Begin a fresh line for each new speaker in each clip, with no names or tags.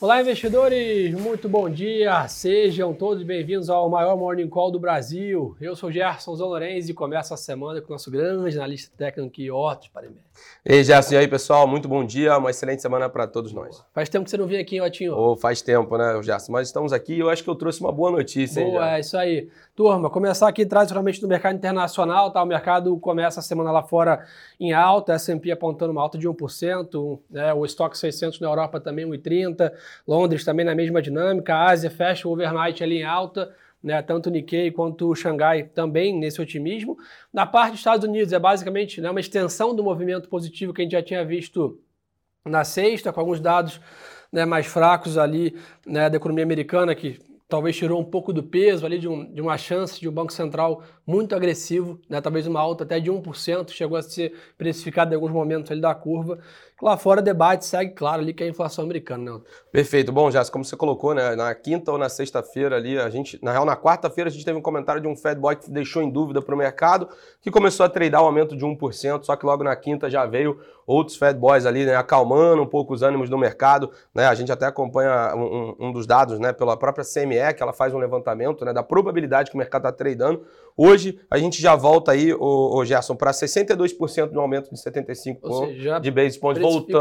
Olá, investidores! Muito bom dia! Sejam todos bem-vindos ao maior Morning Call do Brasil. Eu sou Gerson Zanorenzi e começo a semana com o nosso grande analista técnico e Otto Parimelli.
Ei, Gerson, e aí, pessoal? Muito bom dia, uma excelente semana para todos nós.
Faz tempo que você não vinha aqui, Otinho.
Faz tempo, né, Gerson? Mas estamos aqui e eu acho que eu trouxe uma boa notícia, hein,
Boa, é isso aí. Turma, começar aqui tradicionalmente no mercado internacional, tá? O mercado começa a semana lá fora em alta, S&P apontando uma alta de 1%, né? O Stock 600 na Europa também 1,30%, Londres também na mesma dinâmica, a Ásia fecha o overnight ali em alta, né, tanto o Nikkei quanto o Xangai também nesse otimismo. Na parte dos Estados Unidos é basicamente, né, uma extensão do movimento positivo que a gente já tinha visto na sexta, com alguns dados, né, mais fracos ali, né, da economia americana, que talvez tirou um pouco do peso ali de uma chance de um Banco Central muito agressivo, né, talvez uma alta até de 1%, chegou a ser precificado em alguns momentos ali da curva. Lá fora o debate segue, claro, ali que é a inflação americana, né?
Perfeito. Bom, Jéssica, como você colocou, né, na quinta ou na sexta-feira ali, na real, na quarta-feira a gente teve um comentário de um Fed Boy que deixou em dúvida para o mercado, que começou a tradear um aumento de 1%, só que logo na quinta já veio outros Fed Boys ali, né, acalmando um pouco os ânimos do mercado, né, a gente até acompanha um dos dados, né, pela própria CME, que ela faz um levantamento, né, da probabilidade que o mercado está tradando. Hoje a gente já volta aí, o Gerson, para 62% no aumento de 75 pontos de base points,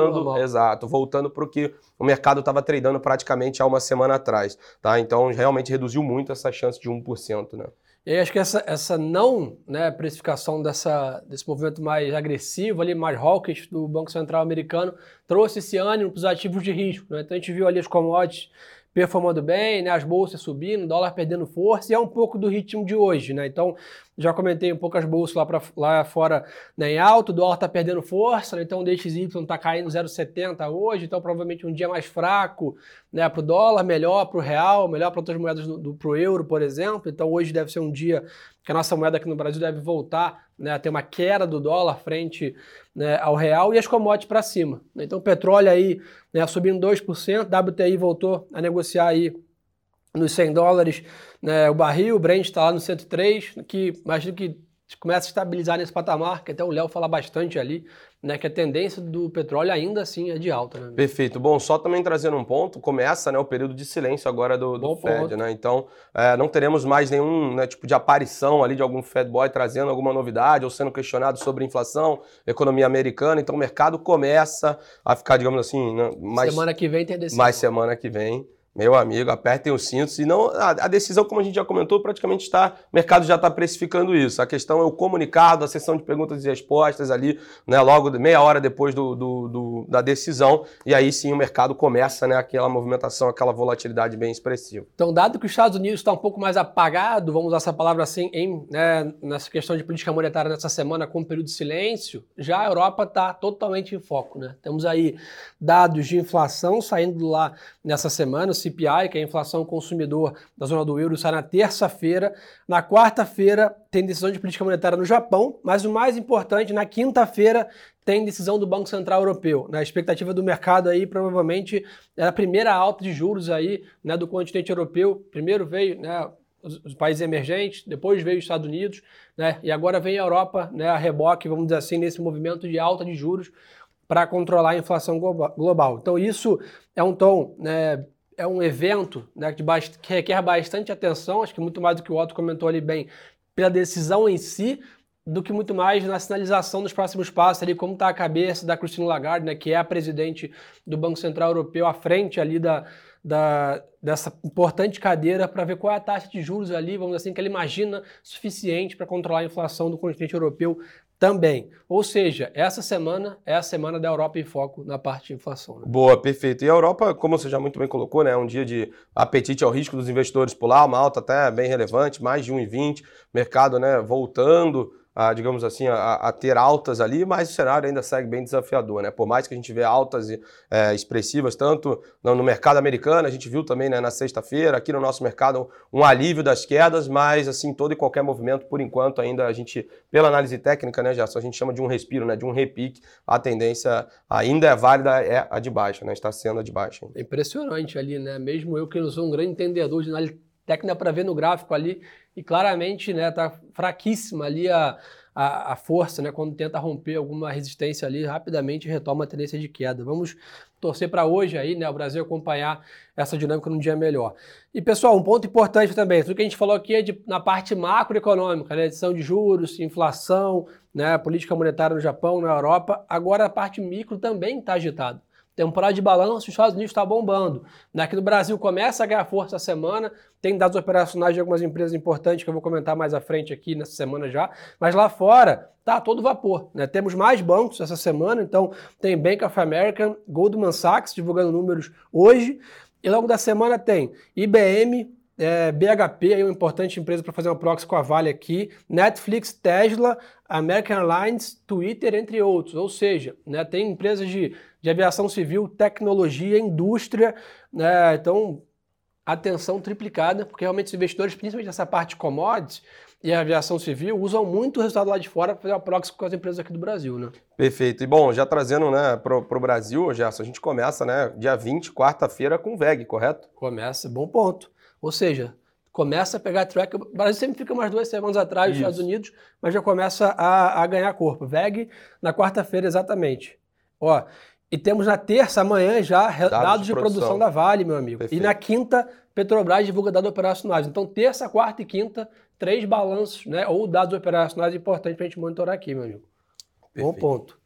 voltando para o que o mercado estava tradando praticamente há uma semana atrás, tá? Então realmente reduziu muito essa chance de 1%, né?
E aí acho que essa não, né, precificação desse movimento mais agressivo, ali, mais hawkish do Banco Central americano, trouxe esse ânimo para os ativos de risco, né? Então a gente viu ali as commodities performando bem, né, as bolsas subindo, o dólar perdendo força, e é um pouco do ritmo de hoje, né? Então, já comentei um pouco as bolsas lá fora, né, em alto, o dólar está perdendo força, né? Então o DXY está caindo 0,70 hoje, então provavelmente um dia mais fraco, né, para o dólar, melhor para o real, melhor para outras moedas para o euro, por exemplo. Então hoje deve ser um dia que a nossa moeda aqui no Brasil deve voltar, né, a ter uma queda do dólar frente, né, ao real, e as commodities para cima. Então o petróleo aí, né, subindo 2%, WTI voltou a negociar aí nos $100, né, o barril, o Brent está lá no 103, que imagino que começa a estabilizar nesse patamar, que até o Léo fala bastante ali, né, que a tendência do petróleo ainda assim é de alta, né?
Perfeito. Bom, só também trazendo um ponto, começa, né, o período de silêncio agora do Fed, né? Então, não teremos mais nenhum, né, tipo de aparição ali de algum Fed Boy trazendo alguma novidade ou sendo questionado sobre inflação, economia americana. Então, o mercado começa a ficar, digamos assim, né, mais...
Semana que vem tem decisão.
Mais semana que vem. Meu amigo, apertem os cintos. E não, a decisão, como a gente já comentou, praticamente está, o mercado já está precificando isso. A questão é o comunicado, a sessão de perguntas e respostas ali, né, logo meia hora depois da decisão. E aí sim o mercado começa, né, aquela movimentação, aquela volatilidade bem expressiva.
Então, dado que os Estados Unidos está um pouco mais apagado, vamos usar essa palavra assim, né, nessa questão de política monetária nessa semana com um período de silêncio, já a Europa está totalmente em foco, né? Temos aí dados de inflação saindo lá nessa semana, o CPI, que é a inflação consumidor da zona do euro, sai na terça-feira. Na quarta-feira tem decisão de política monetária no Japão, mas o mais importante, na quinta-feira tem decisão do Banco Central Europeu. Na expectativa do mercado aí, provavelmente, é a primeira alta de juros aí, né, do continente europeu. Primeiro veio, né, os países emergentes, depois veio os Estados Unidos, né, e agora vem a Europa, né, a reboque, vamos dizer assim, nesse movimento de alta de juros para controlar a inflação global. Então isso é um tom, né, é um evento, né, que requer bastante atenção, acho que muito mais do que o Otto comentou ali bem, pela decisão em si, do que muito mais na sinalização dos próximos passos, ali como está a cabeça da Christine Lagarde, né, que é a presidente do Banco Central Europeu, à frente ali dessa importante cadeira para ver qual é a taxa de juros ali, vamos dizer assim, que ela imagina suficiente para controlar a inflação do continente europeu também. Ou seja, essa semana é a semana da Europa em foco na parte de inflação, né?
Boa, perfeito. E a Europa, como você já muito bem colocou, né, é um dia de apetite ao risco dos investidores por lá, uma alta até bem relevante, mais de 1,20, mercado, né, voltando digamos assim, a ter altas ali, mas o cenário ainda segue bem desafiador, né? Por mais que a gente vê altas expressivas, tanto no mercado americano, a gente viu também, né, na sexta-feira, aqui no nosso mercado, um alívio das quedas, mas assim, todo e qualquer movimento, por enquanto, ainda a gente, pela análise técnica, né, Gerson, a gente chama de um respiro, né, de um repique, a tendência ainda é válida, é a de baixa, né? Está sendo a de baixa.
É impressionante ali, né? Mesmo eu que não sou um grande entendedor de análise técnica para ver no gráfico ali, e claramente, né, tá fraquíssima ali a a força, né? Quando tenta romper alguma resistência ali, rapidamente retoma a tendência de queda. Vamos torcer para hoje aí, né? O Brasil acompanhar essa dinâmica num dia melhor. E, pessoal, um ponto importante também, tudo que a gente falou aqui é na parte macroeconômica, né? Edição de juros, inflação, né? Política monetária no Japão, na Europa. Agora a parte micro também está agitada. Temporada de balanço, os Estados Unidos está bombando. Aqui no Brasil começa a ganhar força essa semana, tem dados operacionais de algumas empresas importantes que eu vou comentar mais à frente aqui nessa semana já, mas lá fora tá todo vapor, né? Temos mais bancos essa semana, então tem Bank of America, Goldman Sachs divulgando números hoje, e logo da semana tem IBM, BHP, aí uma importante empresa para fazer uma proxy com a Vale aqui, Netflix, Tesla, American Airlines, Twitter, entre outros. Ou seja, né, tem empresas de aviação civil, tecnologia, indústria, né, então atenção triplicada, porque realmente os investidores, principalmente nessa parte de commodities e a aviação civil, usam muito o resultado lá de fora para fazer uma proxy com as empresas aqui do Brasil, né?
Perfeito. E bom, já trazendo, né, pro Brasil, Gerson, a gente começa, né, dia 20, quarta-feira, com VEG, correto?
Começa, bom ponto. Ou seja, começa a pegar track. O Brasil sempre fica umas 2 semanas atrás dos Estados Unidos, mas já começa a ganhar corpo. VEG na quarta-feira, exatamente. Ó, e temos na terça, amanhã, já dados de produção da Vale, meu amigo. Perfeito. E na quinta, Petrobras divulga dados operacionais. Então, terça, quarta e quinta, 3 balanços, né? Ou dados operacionais importantes para a gente monitorar aqui, meu amigo. Perfeito. Bom ponto.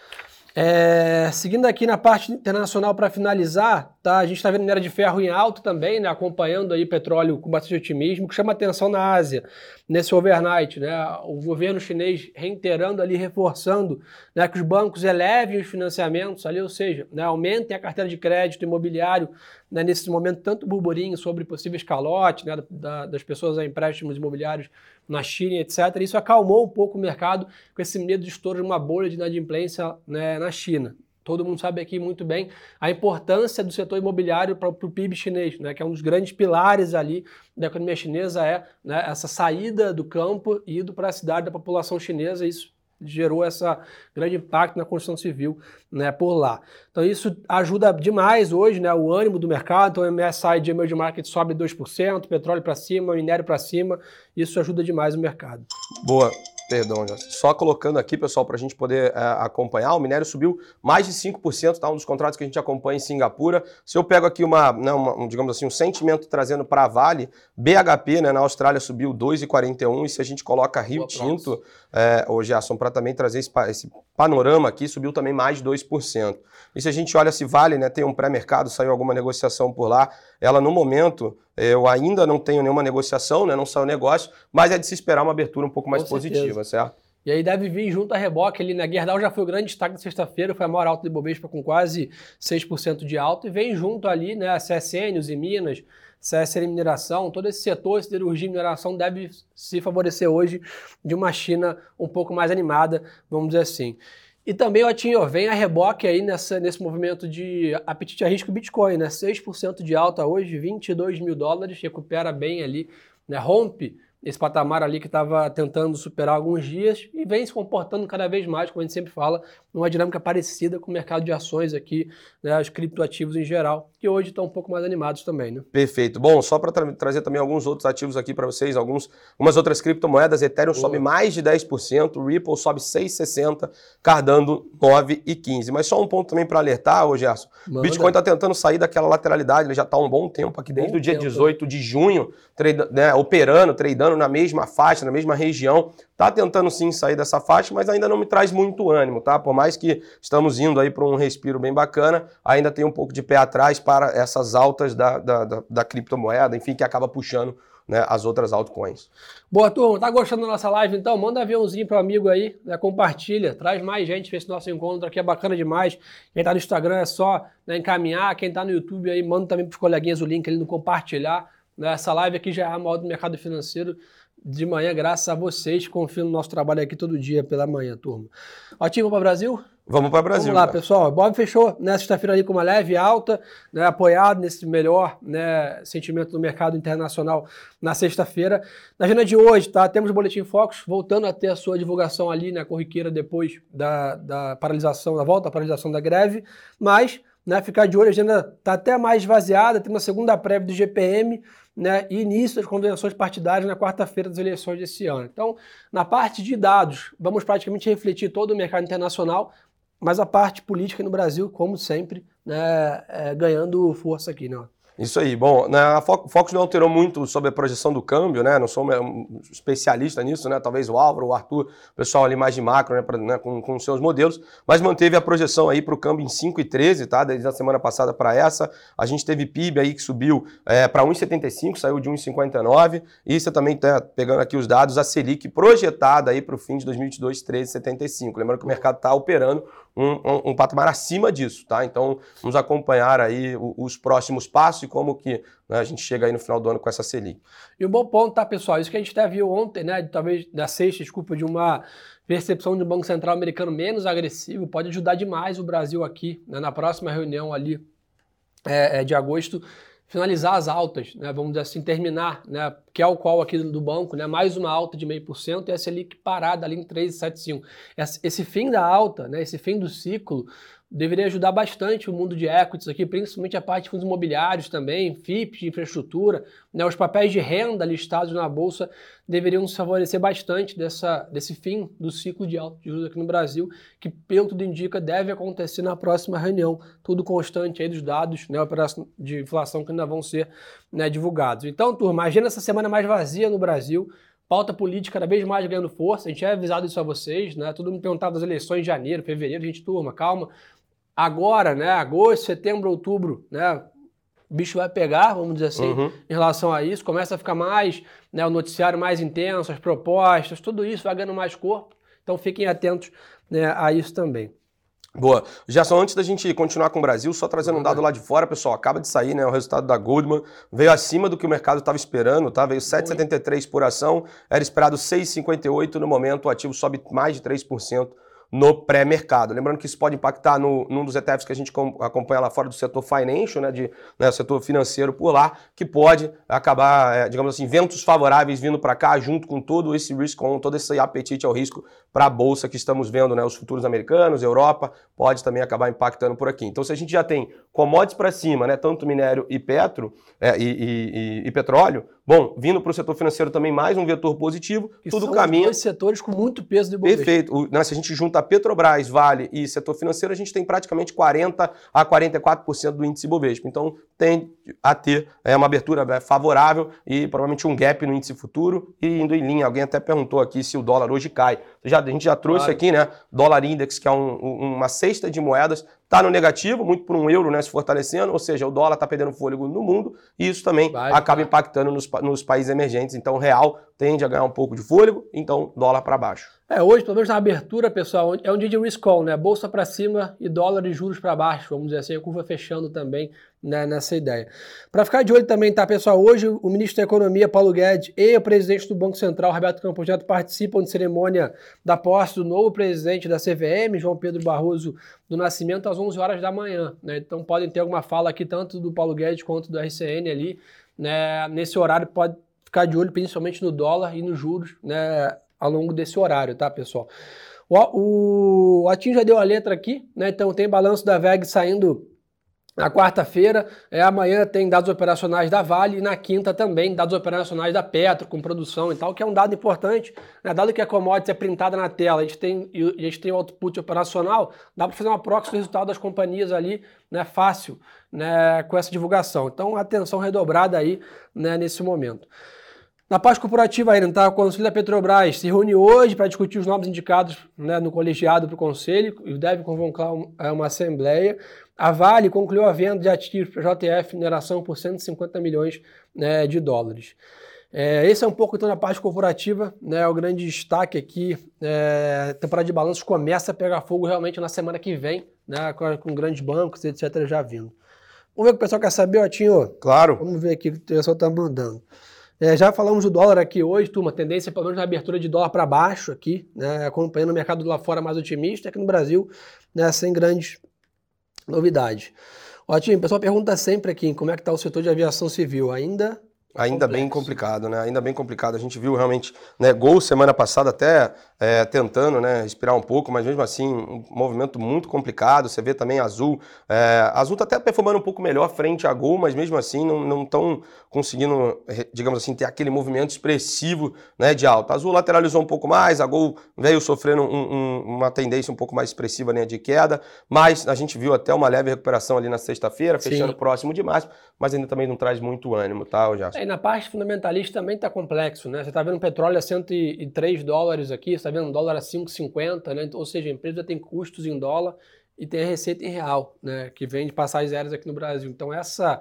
Seguindo aqui na parte internacional para finalizar, tá? A gente está vendo minério de ferro em alta também, né? Acompanhando aí petróleo com bastante otimismo, que chama atenção na Ásia, nesse overnight, né? O governo chinês reiterando ali, reforçando, né, que os bancos elevem os financiamentos ali, ou seja, né, aumentem a carteira de crédito imobiliário, né, nesse momento tanto burburinho sobre possíveis calotes, né, das pessoas a empréstimos imobiliários na China, etc. Isso acalmou um pouco o mercado com esse medo de estouro de uma bolha de inadimplência, né, na China. Todo mundo sabe aqui muito bem a importância do setor imobiliário para o PIB chinês, né, que é um dos grandes pilares ali da economia chinesa, né, essa saída do campo e indo para a cidade da população chinesa. Isso gerou esse grande impacto na construção civil, né, por lá. Então isso ajuda demais hoje, né, o ânimo do mercado. Então o MSCI de Emerging Market sobe 2%, petróleo para cima, minério para cima. Isso ajuda demais o mercado.
Boa. Perdão, só colocando aqui, pessoal, para a gente poder acompanhar, o minério subiu mais de 5%, tá? Um dos contratos que a gente acompanha em Singapura. Se eu pego aqui digamos assim, um sentimento trazendo para a Vale, BHP, né, na Austrália subiu 2,41%, e se a gente coloca Rio Tinto, Gerson, para também trazer esse panorama aqui, subiu também mais de 2%. E se a gente olha se Vale, né, tem um pré-mercado, saiu alguma negociação por lá, ela no momento, eu ainda não tenho nenhuma negociação, né, não saiu negócio, mas é de se esperar uma abertura um pouco mais positiva, certo?
E aí deve vir junto a reboque ali, né? Gerdau já foi o grande destaque na sexta-feira, foi a maior alta de Bovespa com quase 6% de alta, e vem junto ali, né, a CSN, os Minas, CSN Mineração, todo esse setor, siderurgia e mineração deve se favorecer hoje de uma China um pouco mais animada, vamos dizer assim. E também, Otinho, vem a reboque aí nesse movimento de apetite a risco Bitcoin, né? 6% de alta hoje, $22 mil, recupera bem ali, né? Rompe esse patamar ali que estava tentando superar alguns dias e vem se comportando cada vez mais, como a gente sempre fala, numa dinâmica parecida com o mercado de ações aqui, né, os criptoativos em geral, que hoje estão um pouco mais animados também, né?
Perfeito. Bom, só para trazer também alguns outros ativos aqui para vocês, algumas outras criptomoedas, Ethereum sobe mais de 10%, Ripple sobe 6,60%, Cardano 9,15%. Mas só um ponto também para alertar, Gerson, Bitcoin está tentando sair daquela lateralidade, ele já está há um bom tempo aqui, desde o dia 18 de junho, tradando na mesma faixa, na mesma região, está tentando sim sair dessa faixa, mas ainda não me traz muito ânimo, tá? Por mais que estamos indo aí para um respiro bem bacana, ainda tem um pouco de pé atrás para essas altas da criptomoeda, enfim, que acaba puxando, né, as outras altcoins.
Boa, turma. Tá gostando da nossa live? Então, manda um aviãozinho pro amigo aí, né, compartilha, traz mais gente para esse nosso encontro aqui, é bacana demais. Quem tá no Instagram é só, né, encaminhar, quem tá no YouTube aí, manda também pros coleguinhas o link ali no compartilhar. Essa live aqui já é a maior do mercado financeiro de manhã, graças a vocês que confiam no nosso trabalho aqui todo dia pela manhã, turma. Otinho, vamos para o Brasil?
Vamos para o Brasil.
Vamos lá, pessoal. O Bob fechou nessa sexta-feira ali com uma leve alta, né, apoiado nesse melhor, né, sentimento do mercado internacional na sexta-feira. Na agenda de hoje, tá, temos o Boletim Focus voltando a ter a sua divulgação ali, né, corriqueira depois da paralisação, da volta à paralisação da greve, mas né? Ficar de olho, a agenda está até mais esvaziada, tem uma segunda prévia do GPM, né? E início das convenções partidárias na quarta-feira das eleições desse ano. Então, na parte de dados, vamos praticamente refletir todo o mercado internacional, mas a parte política no Brasil, como sempre, né, ganhando força aqui, né?
Isso aí. Bom, a Focus não alterou muito sobre a projeção do câmbio, né? Não sou um especialista nisso, né? Talvez o Álvaro, o Arthur, o pessoal ali mais de macro, né? Com seus modelos, mas manteve a projeção aí para o câmbio em 5,13, tá? Desde a semana passada para essa. A gente teve PIB aí que subiu para 1,75, saiu de 1,59. E você também tá pegando aqui os dados, a Selic projetada aí para o fim de 2022, 13,75. Lembrando que o mercado está operando um patamar acima disso, tá? Então, vamos acompanhar aí os próximos passos e como que, né, a gente chega aí no final do ano com essa Selic.
E um bom ponto, tá, pessoal? Isso que a gente até viu ontem, né? Talvez da sexta, desculpa, de uma percepção de um Banco Central americano menos agressivo, pode ajudar demais o Brasil aqui, né, na próxima reunião ali de agosto, finalizar as altas, né, vamos dizer assim, terminar, né, que é o call aqui do banco, né, mais uma alta de 0,5% e a Selic parada ali em 3,75. Esse fim da alta, né, esse fim do ciclo, deveria ajudar bastante o mundo de equities aqui, principalmente a parte de fundos imobiliários também, FIPs, de infraestrutura, né, os papéis de renda listados na Bolsa deveriam se favorecer bastante desse fim do ciclo de alta de juros aqui no Brasil, que, pelo que tudo indica, deve acontecer na próxima reunião, tudo constante aí dos dados, né, de inflação que ainda vão ser, né, divulgados. Então, turma, imagina essa semana mais vazia no Brasil, pauta política cada vez mais ganhando força, a gente é avisado isso a vocês, né, todo mundo perguntava das eleições de janeiro, fevereiro, gente, turma, calma. Agora, né, agosto, setembro, outubro, né, o bicho vai pegar, vamos dizer assim, em relação a isso, começa a ficar mais, né, o noticiário mais intenso, as propostas, tudo isso vai ganhando mais corpo, então fiquem atentos, né, a isso também.
Boa. Gerson, antes da gente continuar com o Brasil, só trazendo um dado lá de fora, pessoal, acaba de sair, né, o resultado da Goldman, veio acima do que o mercado estava esperando, tá? Veio 7,73 por ação, era esperado 6,58, no momento o ativo sobe mais de 3%. No pré-mercado. Lembrando que isso pode impactar num dos ETFs que a gente acompanha lá fora do setor financial, né, setor financeiro por lá, que pode acabar, digamos assim, ventos favoráveis vindo para cá, junto com todo esse risk on, todo esse apetite ao risco para a bolsa que estamos vendo, né, os futuros americanos, Europa, pode também acabar impactando por aqui. Então, se a gente já tem commodities para cima, né, tanto minério e e petróleo, bom, vindo para o setor financeiro também mais um vetor positivo,
que
tudo
são
caminha.
Dois setores com muito peso de Ibovespa.
Perfeito. Se a gente junta Petrobras, Vale e setor financeiro, a gente tem praticamente 40% a 44% do índice Ibovespa. Então, tem a ter uma abertura favorável e provavelmente um gap no índice futuro e indo em linha. Alguém até perguntou aqui se o dólar hoje cai. A gente já trouxe aqui, né? Dólar Index, que é uma cesta de moedas, está no negativo, muito por um euro, né, se fortalecendo, ou seja, o dólar está perdendo fôlego no mundo e isso também acaba impactando nos países emergentes. Então, o real tende a ganhar um pouco de fôlego, então dólar para baixo.
Hoje, pelo menos na abertura, pessoal, é um dia de risk on, né? Bolsa para cima e dólar e juros para baixo, vamos dizer assim, a curva fechando também, né, nessa ideia. Para ficar de olho também, tá, pessoal? Hoje o ministro da Economia, Paulo Guedes, e o presidente do Banco Central, Roberto Campos Neto, participam de cerimônia da posse do novo presidente da CVM, João Pedro Barroso do Nascimento, às 11 horas da manhã, né? Então podem ter alguma fala aqui, tanto do Paulo Guedes quanto do RCN ali, né? Nesse horário pode ficar de olho principalmente no dólar e nos juros, né, ao longo desse horário, tá, pessoal? O Atinho já deu a letra aqui, né? Então tem balanço da VEG saindo na quarta-feira, amanhã tem dados operacionais da Vale e na quinta também dados operacionais da Petro, com produção e tal, que é um dado importante, né? Dado que a commodity é printada na tela, a gente tem o output operacional, dá para fazer uma proxy do resultado das companhias ali, né, fácil, né, com essa divulgação. Então, atenção redobrada aí, né, nesse momento. Na parte corporativa ainda, tá? O Conselho da Petrobras se reúne hoje para discutir os novos indicados, né, no colegiado para o Conselho e deve convocar uma assembleia. A Vale concluiu a venda de ativos para a JF Mineração por 150 milhões, né, de dólares. Esse é um pouco então da parte corporativa, né, o grande destaque aqui. A temporada de balanços começa a pegar fogo realmente na semana que vem, né, com grandes bancos, etc. já vindo. Vamos ver o que o pessoal quer saber, Otinho?
Claro.
Vamos ver aqui o que o pessoal está mandando. Já falamos do dólar aqui hoje, turma, tendência pelo menos na abertura de dólar para baixo aqui, né, acompanhando o mercado lá fora mais otimista, aqui no Brasil, né, sem grandes novidades. Ó, Tim, o pessoal pergunta sempre aqui como é que está o setor de aviação civil, ainda
Ainda bem complicado, né? Ainda bem complicado. A gente viu realmente, né, Gol semana passada até tentando, né, respirar um pouco, mas mesmo assim, um movimento muito complicado. Você vê também Azul. Azul tá até performando um pouco melhor frente a Gol, mas mesmo assim não estão conseguindo, digamos assim, ter aquele movimento expressivo, né, de alta. Azul lateralizou um pouco mais, a Gol veio sofrendo uma tendência um pouco mais expressiva, né, de queda, mas a gente viu até uma leve recuperação ali na sexta-feira, fechando próximo de máximo, mas ainda também não traz muito ânimo, tá, Gerson?
E na parte fundamentalista também está complexo, né? Você está vendo petróleo a $103 aqui, você está vendo dólar a 5,50, né? Ou seja, a empresa tem custos em dólar e tem a receita em real, né? Que vem de passagens aéreas aqui no Brasil. Então essa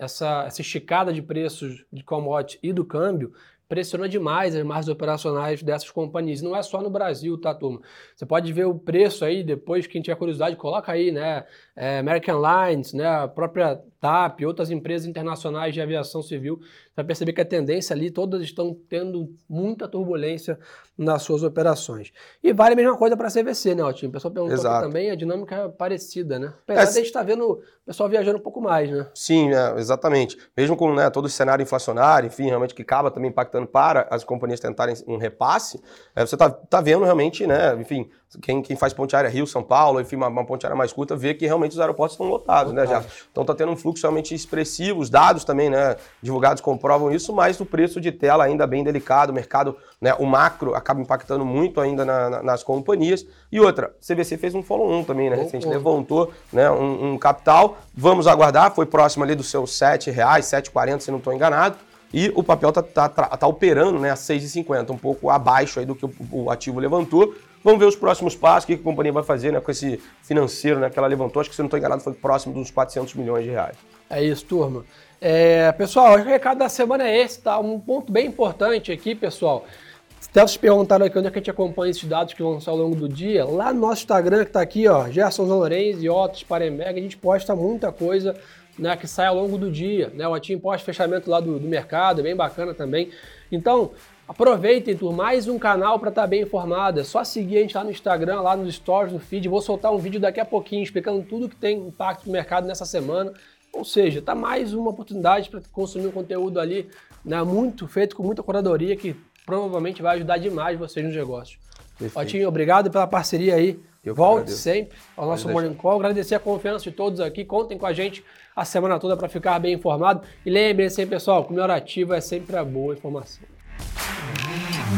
esticada de preços de commodity e do câmbio pressiona demais as margens operacionais dessas companhias. Não é só no Brasil, tá, turma? Você pode ver o preço aí, depois, quem tiver curiosidade, coloca aí, né? American Airlines, né? A própria TAP, outras empresas internacionais de aviação civil. Você vai perceber que a tendência ali, todas estão tendo muita turbulência nas suas operações. E vale a mesma coisa para a CVC, né, Otinho? O pessoal perguntou aqui também, a dinâmica é parecida, né? Apesar de a gente estar vendo o pessoal viajando um pouco mais, né?
Sim, exatamente. Mesmo com, né, todo o cenário inflacionário, enfim, realmente que acaba também impactando para as companhias tentarem um repasse, você tá vendo realmente, né, enfim, quem faz ponte aérea Rio-São Paulo, enfim, uma ponte aérea mais curta, vê que realmente os aeroportos estão lotados, né, já. Então tá tendo um fluxo realmente expressivo, os dados também, né, divulgados comprovam isso, mas o preço de tela ainda bem delicado, o mercado, né, o macro acaba impactando muito ainda nas companhias. E outra, CVC fez um follow-on também, né, recente, levantou, né, um capital, vamos aguardar, foi próximo ali dos seus R$7, R$7,40, se não estou enganado. E o papel tá operando, né, a 6,50, um pouco abaixo aí do que o ativo levantou. Vamos ver os próximos passos, o que a companhia vai fazer, né, com esse financeiro, né, que ela levantou. Acho que, se não estou enganado, foi próximo dos R$400 milhões.
É isso, turma. Pessoal, o recado da semana é esse, tá? Um ponto bem importante aqui, pessoal. Até vocês perguntaram aqui onde é que a gente acompanha esses dados que vão sair ao longo do dia. Lá no nosso Instagram, que tá aqui, ó, Gerson Zanlorenzi e Otto Sparenberg, a gente posta muita coisa, né, que sai ao longo do dia, né? O Otinho posta fechamento lá do mercado, é bem bacana também. Então, aproveitem, por mais um canal para estar bem informado. É só seguir a gente lá no Instagram, lá nos stories, no feed. Vou soltar um vídeo daqui a pouquinho explicando tudo que tem impacto no mercado nessa semana. Ou seja, tá mais uma oportunidade para consumir um conteúdo ali, né, muito feito com muita curadoria, que provavelmente vai ajudar demais vocês nos negócios. Otinho, obrigado pela parceria aí. Volte sempre ao nosso Morning Call. Agradecer a confiança de todos aqui. Contem com a gente a semana toda para ficar bem informado. E lembrem-se, pessoal, que o melhor ativo é sempre a boa informação.